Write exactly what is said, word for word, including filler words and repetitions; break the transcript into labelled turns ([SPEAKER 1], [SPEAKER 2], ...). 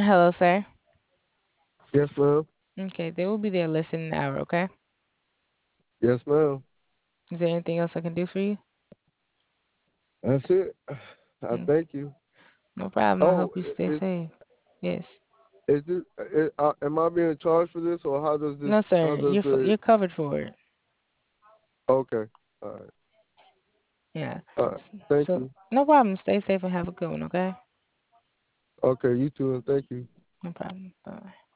[SPEAKER 1] Hello, sir.
[SPEAKER 2] Yes, ma'am.
[SPEAKER 1] Okay, they will be there less than an hour, okay?
[SPEAKER 2] Yes, ma'am.
[SPEAKER 1] Is there anything else I can do for you?
[SPEAKER 2] That's it. I
[SPEAKER 1] Mm,
[SPEAKER 2] thank you.
[SPEAKER 1] no problem. I
[SPEAKER 2] Oh,
[SPEAKER 1] hope you stay
[SPEAKER 2] is
[SPEAKER 1] safe. Yes.
[SPEAKER 2] is this? Is, uh, am I being charged for this, or how does
[SPEAKER 1] No,
[SPEAKER 2] this? How
[SPEAKER 1] sir.
[SPEAKER 2] does
[SPEAKER 1] You're f-
[SPEAKER 2] the?
[SPEAKER 1] you're covered for it.
[SPEAKER 2] Okay. All right.
[SPEAKER 1] Yeah.
[SPEAKER 2] All right.
[SPEAKER 1] S-
[SPEAKER 2] Thank
[SPEAKER 1] So
[SPEAKER 2] you.
[SPEAKER 1] no problem. Stay safe and have a good one, okay?
[SPEAKER 2] Okay. You too, and thank you.
[SPEAKER 1] No problem. Bye.